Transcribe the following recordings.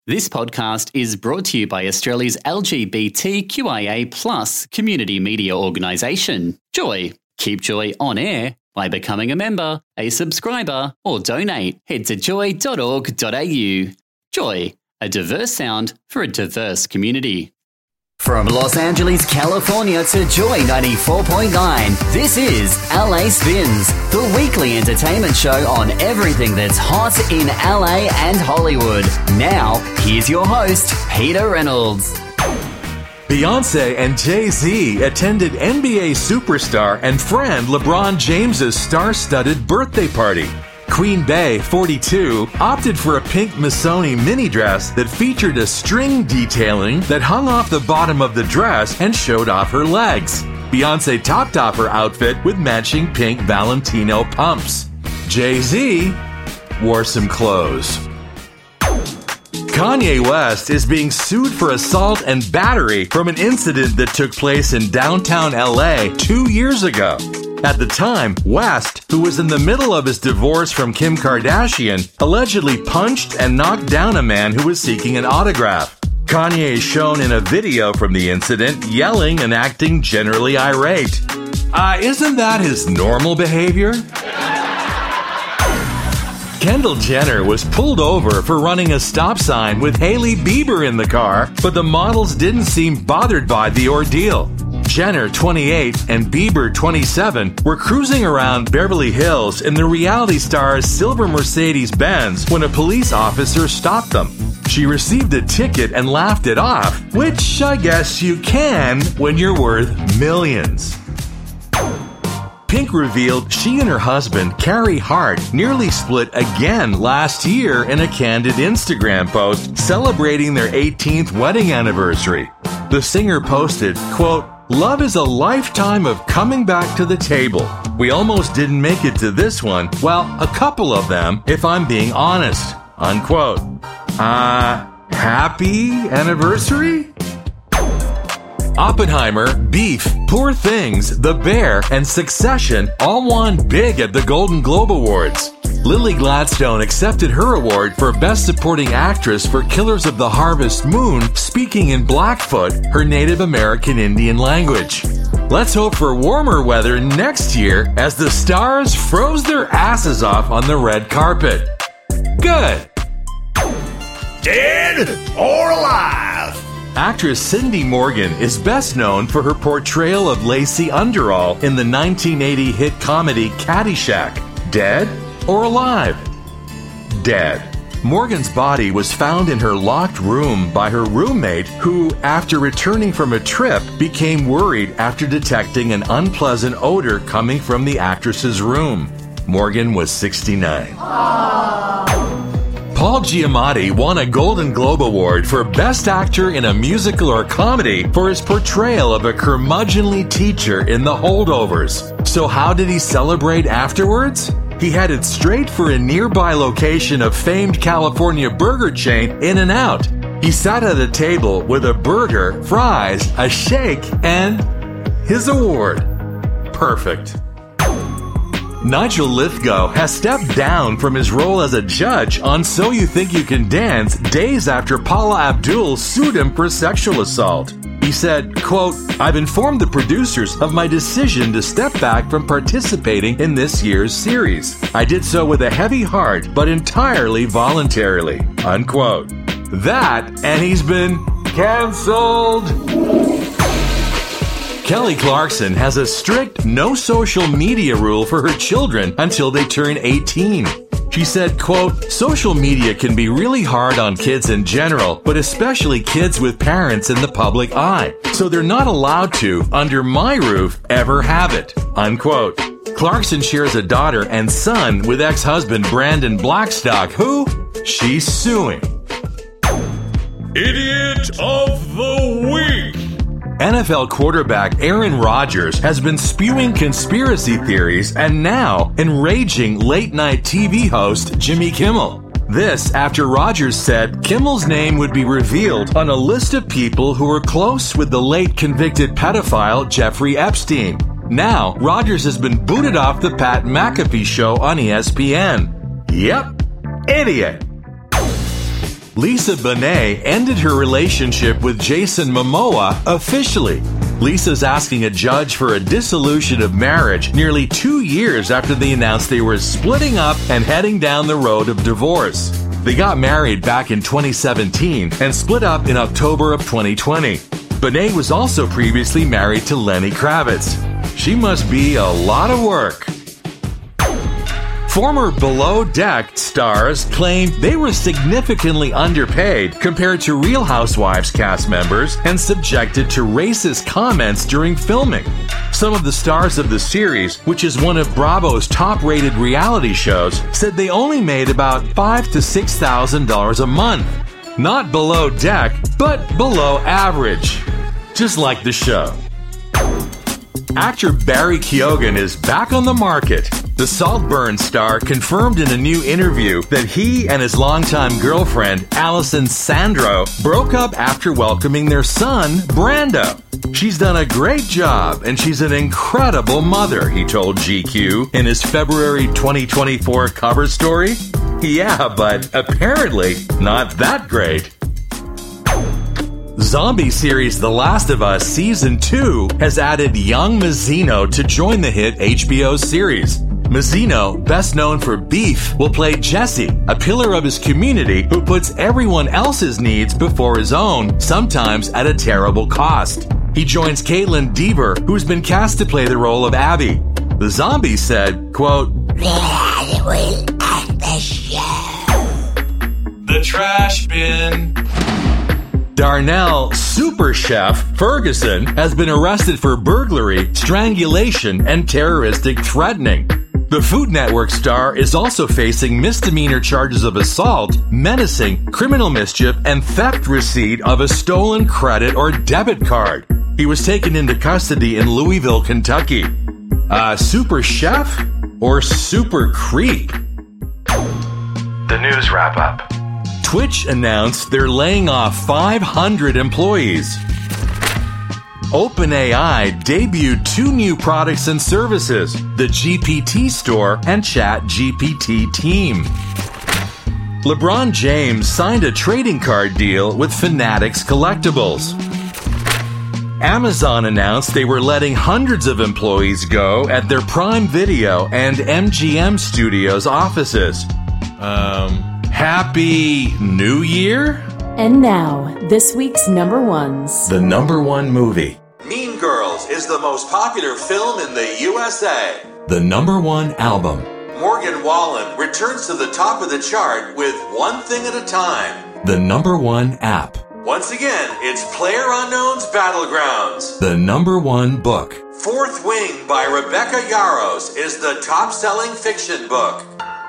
This podcast is brought to you by Australia's LGBTQIA+ community media organisation, Joy. Keep Joy on air by becoming a member, a subscriber, or donate. Head to joy.org.au. Joy, a diverse sound for a diverse community. From Los Angeles, California to Joy 94.9, this is LA Spins, the weekly entertainment show on everything that's hot in LA and Hollywood. Now, here's your host, Peter Reynolds. Beyoncé and Jay-Z attended NBA superstar and friend LeBron James's star-studded birthday party. Queen Bey, 42, opted for a pink Missoni mini dress that featured a string detailing that hung off the bottom of the dress and showed off her legs. Beyoncé topped off her outfit with matching pink Valentino pumps. Jay-Z wore some clothes. Kanye West is being sued for assault and battery from an incident that took place in downtown LA 2 years ago. At the time, West, who was in the middle of his divorce from Kim Kardashian, allegedly punched and knocked down a man who was seeking an autograph. Kanye is shown in a video from the incident yelling and acting generally irate. Isn't that his normal behavior? Kendall Jenner was pulled over for running a stop sign with Hailey Bieber in the car, but the models didn't seem bothered by the ordeal. Jenner, 28, and Bieber, 27, were cruising around Beverly Hills in the reality star's silver Mercedes-Benz when a police officer stopped them. She received a ticket and laughed it off, which I guess you can when you're worth millions. Pink revealed she and her husband, Carey Hart, nearly split again last year in a candid Instagram post celebrating their 18th wedding anniversary. The singer posted, quote, "Love is a lifetime of coming back to the table. We almost didn't make it to this one. Well, a couple of them, if I'm being honest." Unquote. Happy anniversary? Oppenheimer, Beef, Poor Things, The Bear, and Succession all won big at the Golden Globe Awards. Lily Gladstone accepted her award for Best Supporting Actress for Killers of the Harvest Moon, speaking in Blackfoot, her Native American Indian language. Let's hope for warmer weather next year as the stars froze their asses off on the red carpet. Good. Dead or alive? Actress Cindy Morgan is best known for her portrayal of Lacey Underall in the 1980 hit comedy Caddyshack. Dead or alive? Dead. Morgan's body was found in her locked room by her roommate who, after returning from a trip, became worried after detecting an unpleasant odor coming from the actress's room. Morgan was 69. Paul Giamatti won a Golden Globe Award for Best Actor in a Musical or Comedy for his portrayal of a curmudgeonly teacher in The Holdovers. So how did he celebrate afterwards? He headed straight for a nearby location of famed California burger chain In-N-Out. He sat at a table with a burger, fries, a shake, and his award. Perfect. Nigel Lithgow has stepped down from his role as a judge on So You Think You Can Dance days after Paula Abdul sued him for sexual assault. He said, quote, "I've informed the producers of my decision to step back from participating in this year's series. I did so with a heavy heart, but entirely voluntarily," unquote. That, and he's been canceled. Kelly Clarkson has a strict no social media rule for her children until they turn 18. She said, quote, "Social media can be really hard on kids in general, but especially kids with parents in the public eye. So they're not allowed to, under my roof, ever have it," unquote. Clarkson shares a daughter and son with ex-husband Brandon Blackstock, who she's suing. Idiot of the Week. NFL quarterback Aaron Rodgers has been spewing conspiracy theories and now enraging late-night TV host Jimmy Kimmel. This after Rodgers said Kimmel's name would be revealed on a list of people who were close with the late convicted pedophile Jeffrey Epstein. Now, Rodgers has been booted off the Pat McAfee show on ESPN. Yep, idiot. Lisa Bonet ended her relationship with Jason Momoa officially. Lisa's asking a judge for a dissolution of marriage nearly 2 years after they announced they were splitting up and heading down the road of divorce. They got married back in 2017 and split up in October of 2020. Bonet was also previously married to Lenny Kravitz. She must be a lot of work. Former Below Deck stars claimed they were significantly underpaid compared to Real Housewives cast members and subjected to racist comments during filming. Some of the stars of the series, which is one of Bravo's top-rated reality shows, said they only made about $5,000 to $6,000 a month. Not below deck, but below average. Just like the show. Actor Barry Keoghan is back on the market. The Saltburn star confirmed in a new interview that he and his longtime girlfriend, Alison Sandro, broke up after welcoming their son, Brando. She's done a great job, and she's an incredible mother, he told GQ in his February 2024 cover story. Yeah, but apparently not that great. Zombie series The Last of Us Season 2 has added young Mazzino to join the hit HBO series. Mazzino, best known for Beef, will play Jesse, a pillar of his community who puts everyone else's needs before his own, sometimes at a terrible cost. He joins Caitlin Dever, who's been cast to play the role of Abby. The Zombie said, quote, The trash bin. Darnell Super Chef Ferguson has been arrested for burglary, strangulation, and terroristic threatening. The Food Network star is also facing misdemeanor charges of assault, menacing, criminal mischief, and theft receipt of a stolen credit or debit card. He was taken into custody in Louisville, Kentucky. Super Chef or Super Creep? The news wrap-up. Twitch announced they're laying off 500 employees. OpenAI debuted 2 new products and services, the GPT Store and ChatGPT Team. LeBron James signed a trading card deal with Fanatics Collectibles. Amazon announced they were letting hundreds of employees go at their Prime Video and MGM Studios offices. Happy New Year? And now, this week's number ones. The number one movie. Mean Girls is the most popular film in the USA. The number one album. Morgan Wallen returns to the top of the chart with One Thing at a Time. The number one app. Once again, it's PlayerUnknown's Battlegrounds. The number one book. Fourth Wing by Rebecca Yarros is the top-selling fiction book.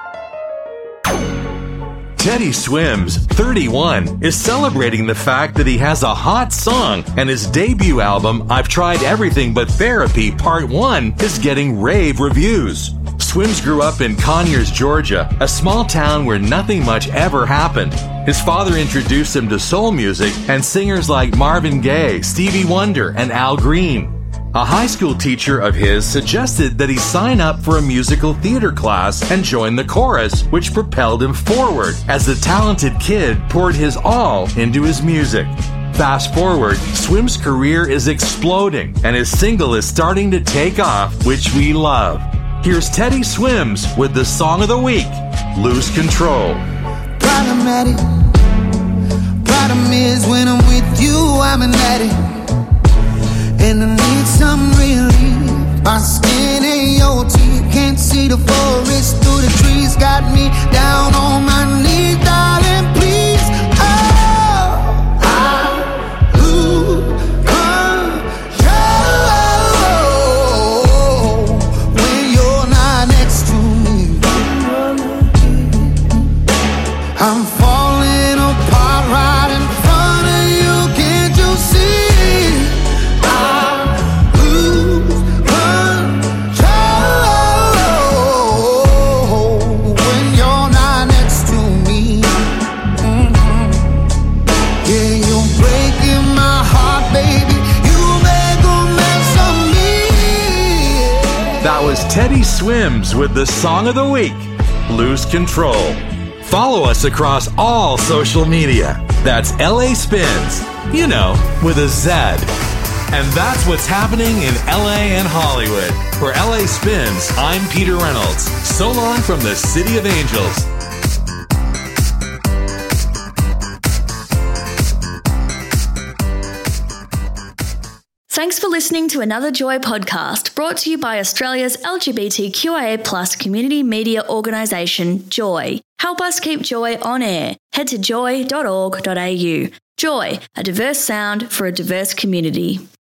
Teddy Swims, 31, is celebrating the fact that he has a hot song, and his debut album, I've Tried Everything But Therapy Part 1, is getting rave reviews. Swims grew up in Conyers, Georgia, a small town where nothing much ever happened. His father introduced him to soul music and singers like Marvin Gaye, Stevie Wonder, and Al Green. A high school teacher of his suggested that he sign up for a musical theater class and join the chorus, which propelled him forward as the talented kid poured his all into his music. Fast forward, Swim's career is exploding and his single is starting to take off, which we love. Here's Teddy Swims with the song of the week, Lose Control. Problematic. Problem is when I'm with you, I'm an addict. And I need some relief. My skin ain't your teeth. Can't see the forest through the trees. Got me down on my knees, darling, please. Oh, I lose control when you're not next to me. I'm falling apart right in front of you. Can't you see? That was Teddy Swims with the song of the week, Lose Control. Follow us across all social media. That's LA Spins, with a Z. And that's what's happening in LA and Hollywood. For LA Spins, I'm Peter Reynolds. So long from the City of Angels. Thanks for listening to another Joy podcast brought to you by Australia's LGBTQIA+ community media organisation, Joy. Help us keep Joy on air. Head to joy.org.au. Joy, a diverse sound for a diverse community.